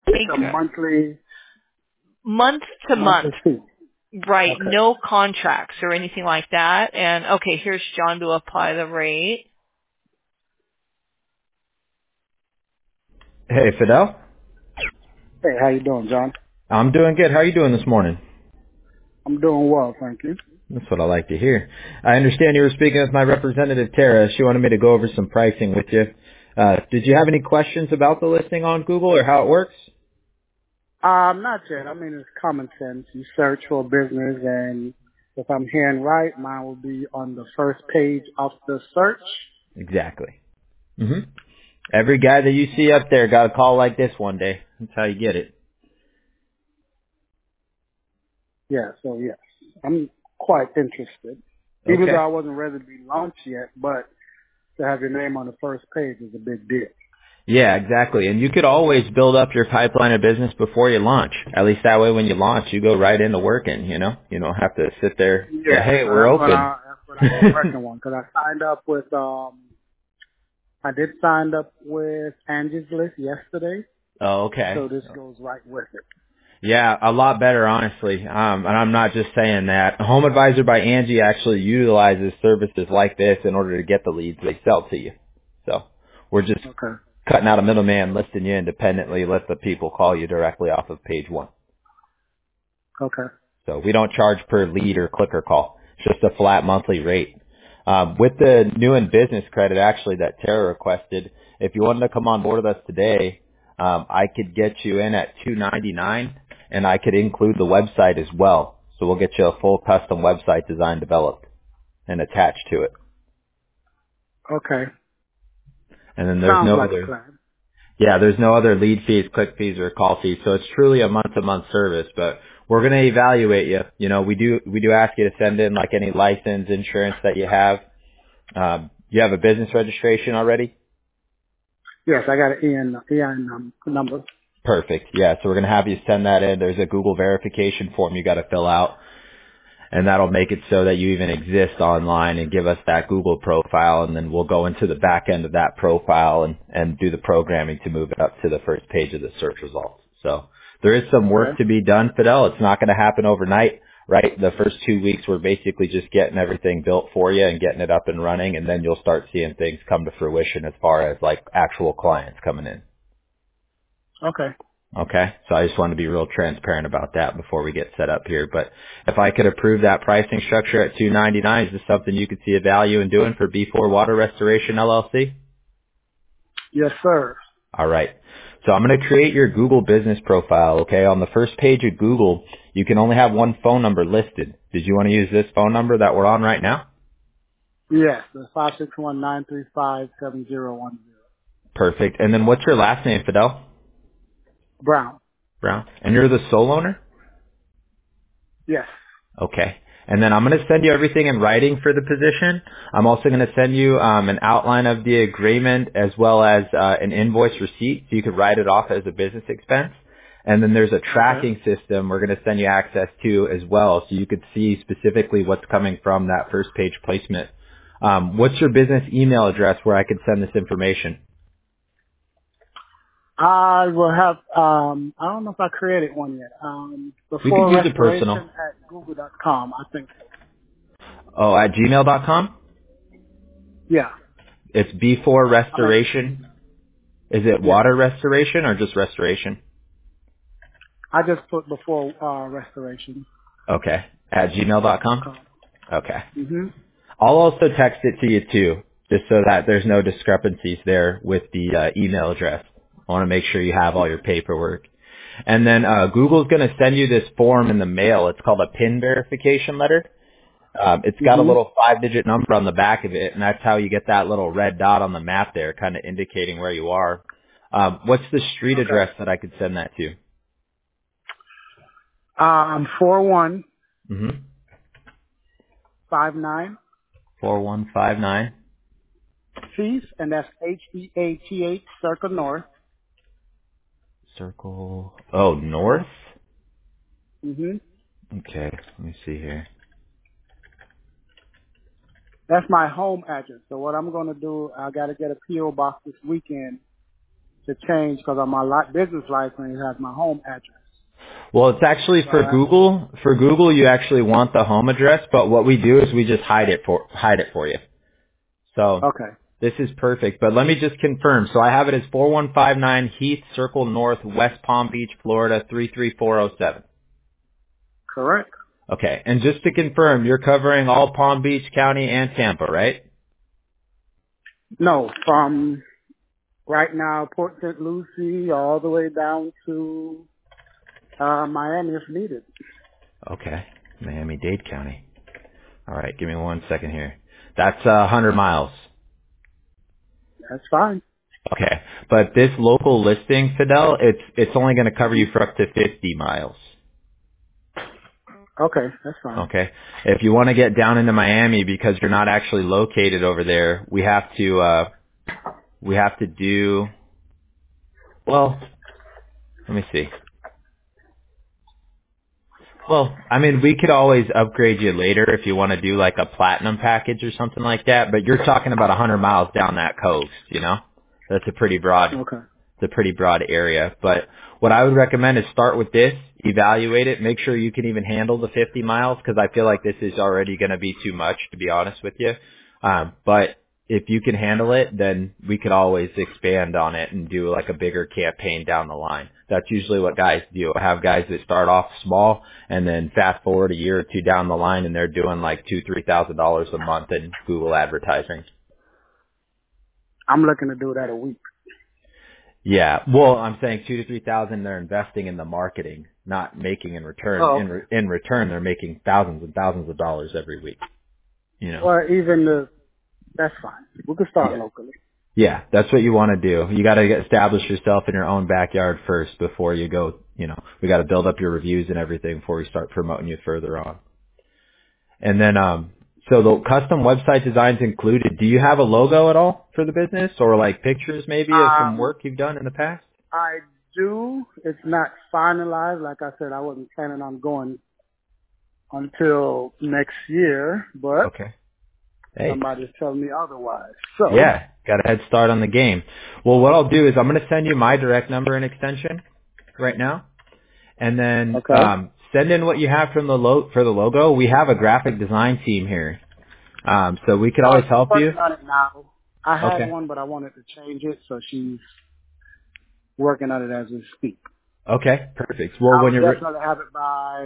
It's a month to month. fee. Right. Okay. No contracts or anything like that. And okay, here's John to apply the rate. Hey, Fidel. Hey, how you doing, John? I'm doing good. How are you doing this morning? I'm doing well, thank you. That's what I like to hear. I understand you were speaking with my representative, Tara. She wanted me to go over some pricing with you. Did you have any questions about the listing on Google or how it works? Not yet. I mean, it's common sense. You search for a business, and if I'm hearing right, mine will be on the first page of the search. Exactly. Every guy that you see up there got a call like this one day. That's how you get it. Yeah, so yes, I'm quite interested. Even though Okay. I wasn't ready to be launched yet, but to have your name on the first page is a big deal. Yeah, exactly. And you could always build up your pipeline of business before you launch. At least that way when you launch, you go right into working, you know? You don't have to sit there and say, Yeah, hey, so we're open. that's what I've been working on, because I signed up with, I did sign up with Angie's List yesterday, Oh, okay. so this goes right with it. Yeah, a lot better, honestly. And I'm not just saying that. Home Advisor by Angie actually utilizes services like this in order to get the leads they sell to you. So we're just Okay. cutting out a middleman, listing you independently, let the people call you directly off of page one. Okay. So we don't charge per lead or click or call. It's just a flat monthly rate. With the new and business credit actually that Tara requested, if you wanted to come on board with us today, I could get you in at $299 and I could include the website as well. So we'll get you a full custom website design developed and attached to it. Okay. And then there's Sounds no like a other, plan. yeah, there's no other lead fees, click fees, or call fees. So it's truly a month-to-month service, but we're going to evaluate you. You know, we do ask you to send in like any license, insurance that you have. You have a business registration already? Yes, I got an EIN number. Perfect. Yeah, so we're going to have you send that in. There's a Google verification form you got to fill out, and that'll make it so that you even exist online and give us that Google profile, and then we'll go into the back end of that profile and do the programming to move it up to the first page of the search results. So there is some work Okay. to be done, Fidel. It's not going to happen overnight, right? The first 2 weeks we're basically just getting everything built for you and getting it up and running, and then you'll start seeing things come to fruition as far as like actual clients coming in. Okay. Okay, so I just want to be real transparent about that before we get set up here. But if I could approve that pricing structure at $299, is this something you could see a value in doing for B4 Water Restoration LLC? Yes, sir. All right. So I'm going to create your Google business profile. Okay, on the first page of Google, you can only have one phone number listed. Did you want to use this phone number that we're on right now? Yes, the 561-935-7010. Perfect. And then what's your last name, Fidel? Brown. Brown. And you're the sole owner? Yes. Okay. And then I'm going to send you everything in writing for the position. I'm also going to send you an outline of the agreement as well as an invoice receipt so you could write it off as a business expense. And then there's a Okay. tracking system we're going to send you access to as well so you could see specifically what's coming from that first page placement. What's your business email address where I could send this information? I will have, I don't know if I created one yet. We could Before use it personal. restoration at google.com, I think so. Oh, at gmail.com? Yeah. It's before I mean, restoration. Is it yeah. water restoration or just restoration? I just put before, restoration. Okay. At gmail.com? Okay. Mm-hmm. I'll also text it to you too, just so that there's no discrepancies there with the email address. I want to make sure you have all your paperwork. And then Google's going to send you this form in the mail. It's called a PIN verification letter. It's got a Mm-hmm. little 5-digit number on the back of it, and that's how you get that little red dot on the map there, kind of indicating where you are. What's the street Okay. address that I could send that to? 4159 Mm-hmm. 4159. Heath, and that's Heath, Circle North. Circle. Oh, north? Mm-hmm. Okay, let me see here. That's my home address. So what I'm going to do, I got to get a P.O. box this weekend to change because on my business license it has my home address. Well, it's actually for Google. For Google, you actually want the home address, but what we do is we just hide it for you. So Okay. this is perfect. But let me just confirm. So I have it as 4159 Heath Circle North, West Palm Beach, Florida 33407. Correct. Okay. And just to confirm, you're covering all Palm Beach County and Tampa, right? No, from right now Port St. Lucie all the way down to Miami if needed. Okay. Miami-Dade County. All right. Give me 1 second here. That's 100 miles. That's fine. Okay. But this local listing, Fidel, it's only going to cover you for up to 50 miles. Okay, that's fine. Okay. If you want to get down into Miami because you're not actually located over there, we have to do, well, let me see. Well, I mean, we could always upgrade you later if you want to do like a platinum package or something like that, but you're talking about 100 miles down that coast, you know? That's a pretty broad, Okay. it's a pretty broad area. But what I would recommend is start with this, evaluate it, make sure you can even handle the 50 miles because I feel like this is already going to be too much, to be honest with you. But if you can handle it, then we could always expand on it and do like a bigger campaign down the line. That's usually what guys do. I have guys that start off small and then fast forward a year or two down the line and they're doing like $2,000-$3,000 a month in Google advertising. I'm looking to do that a week. Yeah, well, I'm saying 2,000 to 3,000. They're investing in the marketing, not making in return. Oh. In return, they're making thousands and thousands of dollars every week. You know. Well, that's fine. We can start locally. Yeah, that's what you want to do. You got to establish yourself in your own backyard first before you go. You know, we got to build up your reviews and everything before we start promoting you further on. And then, so the custom website designs included. Do you have a logo at all for the business, or like pictures maybe of some work you've done in the past? I do. It's not finalized. Like I said, I wasn't planning on going until next year, but Okay. Hey. somebody's telling me otherwise. So Yeah, got a head start on the game. Well, what I'll do is I'm going to send you my direct number and extension right now, and then send in what you have from for the logo. We have a graphic design team here, so we could always help you. On it now. I had one, but I wanted to change it, so she's working on it as we speak. Okay, perfect. Well, when you're definitely have it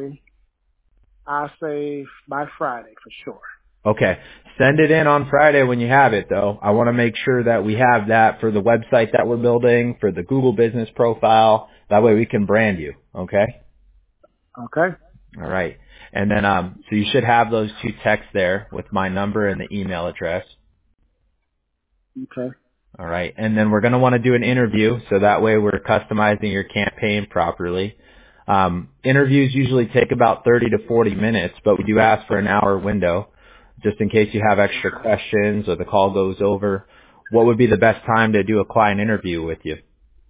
by Friday for sure. Okay. Send it in on Friday when you have it, though. I want to make sure that we have that for the website that we're building, for the Google business profile. That way we can brand you. Okay? Okay. All right. And then, so you should have those two texts there with my number and the email address. Okay. All right. And then we're going to want to do an interview, so that way we're customizing your campaign properly. Interviews usually take about 30 to 40 minutes, but we do ask for an hour window. Just in case you have extra questions or the call goes over, what would be the best time to do a client interview with you?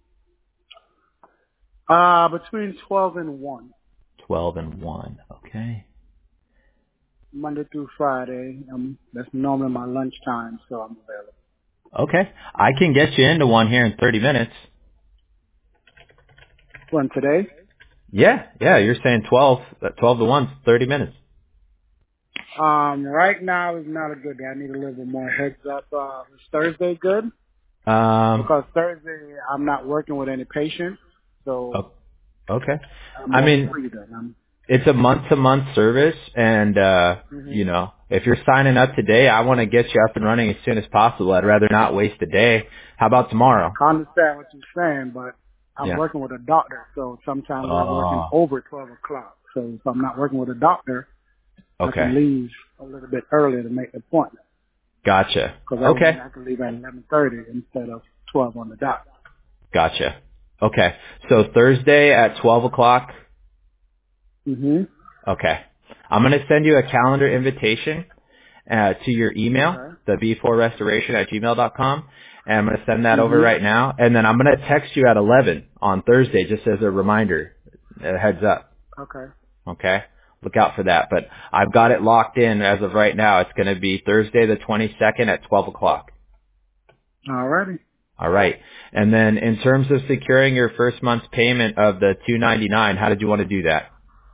Between 12 and 1. 12 and 1. Okay. Monday through Friday. That's normally my lunchtime, so I'm available. Okay. I can get you into one here in 30 minutes. One today? Yeah. You're saying 12 to 1's 30 minutes. Right now is not a good day. I need a little bit more heads up. Is Thursday good? Because Thursday I'm not working with any patients, so. Okay. I mean, it's a month-to-month service, and you know, if you're signing up today, I want to get you up and running as soon as possible. I'd rather not waste a day. How about tomorrow? I understand what you're saying, but I'm working with a doctor, so sometimes I'm working over 12 o'clock. So if I'm not working with a doctor, I can leave a little bit earlier to make the appointment. Gotcha. I can leave at 11:30 instead of 12 on the dot. Gotcha. Okay. So Thursday at 12 o'clock? Mm-hmm. Okay. I'm going to send you a calendar invitation to your email, the b4restoration@gmail.com, and I'm going to send that over right now. And then I'm going to text you at 11 on Thursday just as a reminder, a heads up. Okay? Look out for that. But I've got it locked in as of right now. It's going to be Thursday the 22nd at 12 o'clock. All righty. All right. And then in terms of securing your first month's payment of the $299, how did you want to do that?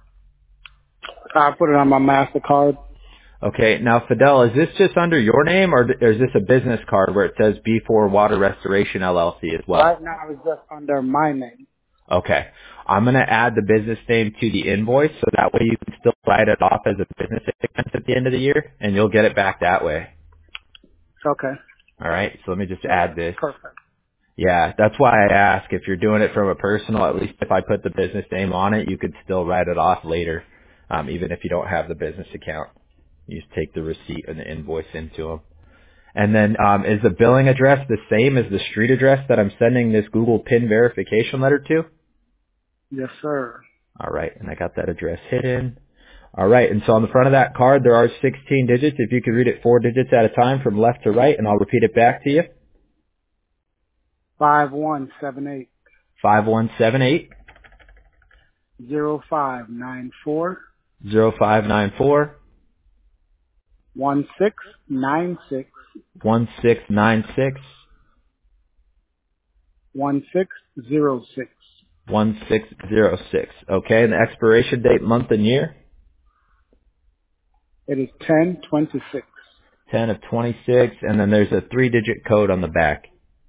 I put it on my MasterCard. Okay. Now, Fidel, is this just under your name, or is this a business card where it says B4 Water Restoration LLC as well? Right now it's just under my name. Okay. I'm going to add the business name to the invoice so that way you can still write it off as a business expense at the end of the year, and you'll get it back that way. Okay. All right. So let me just add this. Perfect. Yeah, that's why I ask. If you're doing it from a personal, at least if I put the business name on it, you could still write it off later, even if you don't have the business account. You just take the receipt and the invoice into them. And then is the billing address the same as the street address that I'm sending this Google PIN verification letter to? Yes, sir. All right, and I got that address hidden. All right, and so on the front of that card, there are 16 digits. If you could read it 4 digits at a time from left to right, and I'll repeat it back to you. 5178 5178 0594 0594 1696 1696 1606. 1606. Okay, and the expiration date, month, and year? It is 1026. 10 of 26, and then there's a 3-digit code on the back.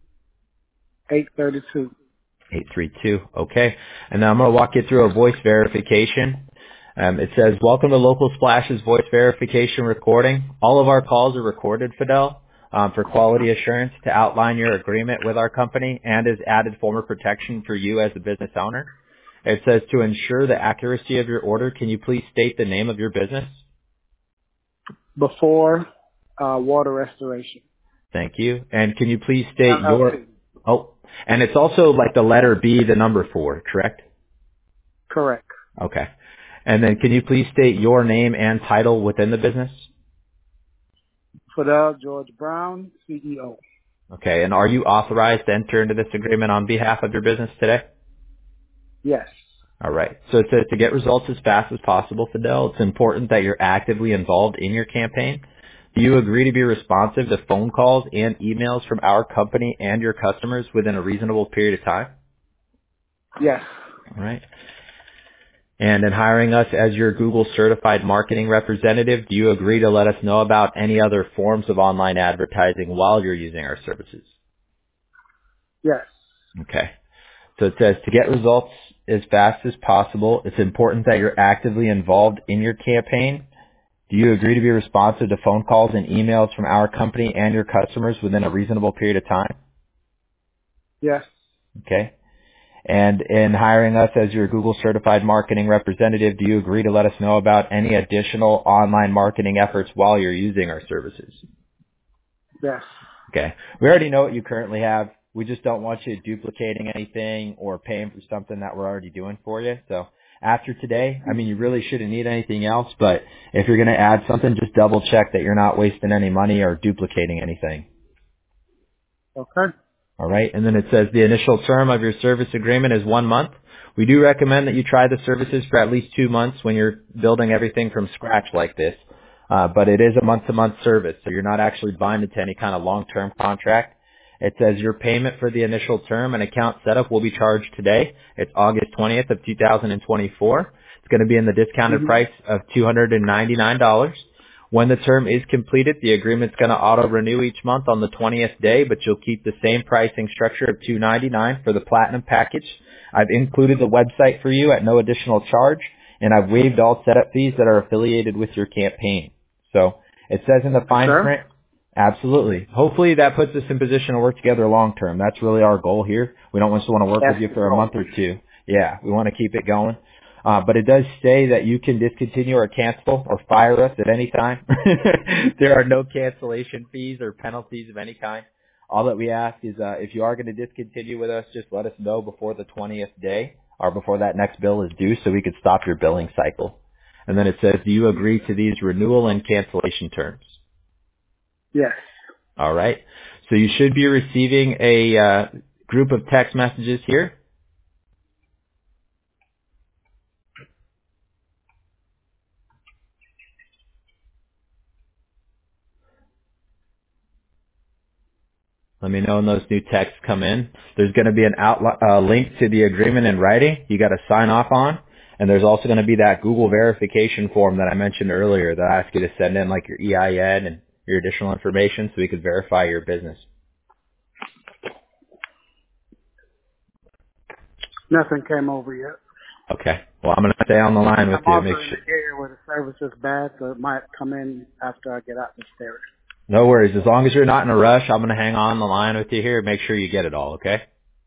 832. 832. Okay, and now I'm going to walk you through a voice verification. It says, welcome to Local Splash's voice verification recording. All of our calls are recorded, Fidel, for quality assurance to outline your agreement with our company and as added form of protection for you as the business owner. It says, to ensure the accuracy of your order, can you please state the name of your business? Before Water Restoration. Thank you. And can you please state LLC. and it's also like the letter B, the number 4, correct? Correct. Okay. And then can you please state your name and title within the business? Fidel George Brown, CEO. Okay. And are you authorized to enter into this agreement on behalf of your business today? Yes. All right. So it says to get results as fast as possible, Fidel, it's important that you're actively involved in your campaign. Do you agree to be responsive to phone calls and emails from our company and your customers within a reasonable period of time? Yes. All right. And in hiring us as your Google certified marketing representative, do you agree to let us know about any other forms of online advertising while you're using our services? Yes. Okay. So it says to get results as fast as possible, it's important that you're actively involved in your campaign. Do you agree to be responsive to phone calls and emails from our company and your customers within a reasonable period of time? Yes. Okay. And in hiring us as your Google certified marketing representative, do you agree to let us know about any additional online marketing efforts while you're using our services? Yes. Okay. We already know what you currently have. We just don't want you duplicating anything or paying for something that we're already doing for you. So after today, I mean, you really shouldn't need anything else, but if you're going to add something, just double check that you're not wasting any money or duplicating anything. Okay. All right. And then it says the initial term of your service agreement is 1 month. We do recommend that you try the services for at least 2 months when you're building everything from scratch like this. But it is a month-to-month service, so you're not actually binded to any kind of long-term contract. It says your payment for the initial term and account setup will be charged today. It's August 20th of 2024. It's going to be in the discounted price of $299. When the term is completed, the agreement's going to auto-renew each month on the 20th day, but you'll keep the same pricing structure of $299 for the Platinum package. I've included the website for you at no additional charge, and I've waived all setup fees that are affiliated with your campaign. So it says in the fine print, absolutely. Hopefully that puts us in position to work together long term. That's really our goal here. We don't just want to work with you for a month or two. Yeah, we want to keep it going. But it does say that you can discontinue or cancel or fire us at any time. There are no cancellation fees or penalties of any kind. All that we ask is if you are going to discontinue with us, just let us know before the 20th day or before that next bill is due so we could stop your billing cycle. And then it says, do you agree to these renewal and cancellation terms? Yes. All right. So you should be receiving a group of text messages here. Let me know when those new texts come in. There's going to be a link to the agreement in writing you got to sign off on. And there's also going to be that Google verification form that I mentioned earlier that I ask you to send in like your EIN and your additional information so we could verify your business. Nothing came over yet. Okay. Well, I'm going to stay on the line with you. I'm also in the area where the service is bad, so it might come in after I get out the stairs. No worries. As long as you're not in a rush, I'm going to hang on the line with you here. Make sure you get it all, okay?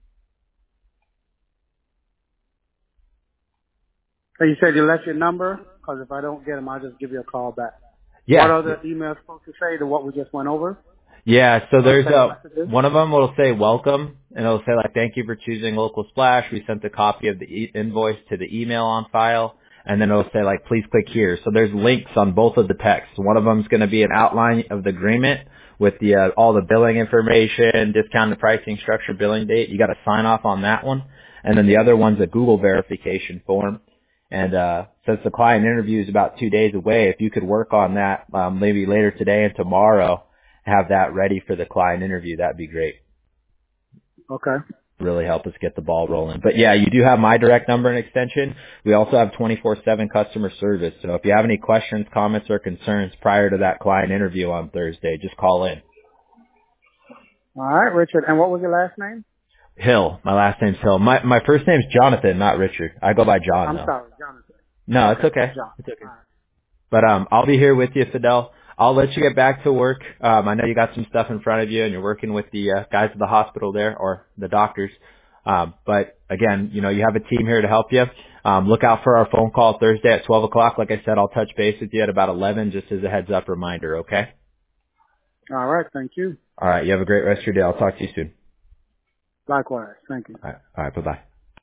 So you said you left your number? Because if I don't get them, I'll just give you a call back. Yeah. What are the emails supposed to say to what we just went over? Yeah, so there's one of them will say welcome, and it'll say like, thank you for choosing Local Splash. We sent a copy of the invoice to the email on file, and then it'll say like, please click here. So there's links on both of the texts. One of them is going to be an outline of the agreement with the all the billing information, discounted pricing structure, billing date. You got to sign off on that one, and then the other one's a Google verification form. And since the client interview is about 2 days away, if you could work on that maybe later today and tomorrow, have that ready for the client interview, that'd be great. Okay. Really help us get the ball rolling. But yeah, you do have my direct number and extension. We also have 24/7 customer service. So if you have any questions, comments, or concerns prior to that client interview on Thursday, just call in. All right, Richard. And what was your last name? Hill. My last name's Hill. My first name's Jonathan, not Richard. I go by John though. I'm sorry, Jonathan. No, it's okay. John. It's okay. All right. But I'll be here with you, Fidel. I'll let you get back to work. I know you got some stuff in front of you and you're working with the guys at the hospital there or the doctors. But again, you know, you have a team here to help you. Look out for our phone call Thursday at 12 o'clock. Like I said, I'll touch base with you at about 11 just as a heads up reminder, okay? All right. Thank you. All right. You have a great rest of your day. I'll talk to you soon. Likewise. Thank you. All right. Bye-bye.